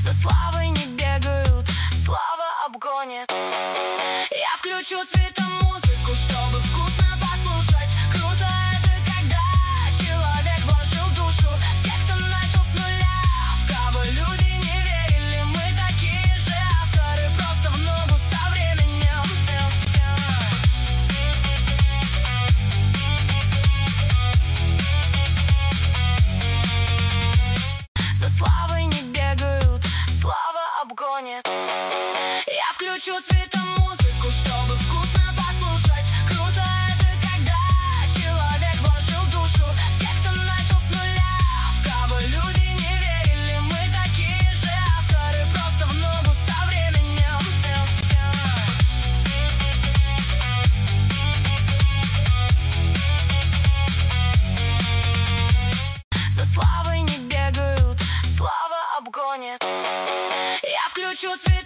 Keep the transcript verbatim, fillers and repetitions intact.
За славой не бегают, слава обгонит. Я включу цветом музыку, чтобы вкусно послушать. Круто это, когда человек вложил душу. Все, кто начал с нуля, в кого люди не верили. Мы такие же авторы, просто в ногу со временем. За славой не бегают, слава обгонит. Я включу цветом музыку, чтобы вкусно послушать. Круто это, когда человек вложил душу. Все, кто начал с нуля, в кого люди не верили. Мы такие же авторы, просто в ногу со временем. За славой не бегают, слава обгонит. Я включу цвет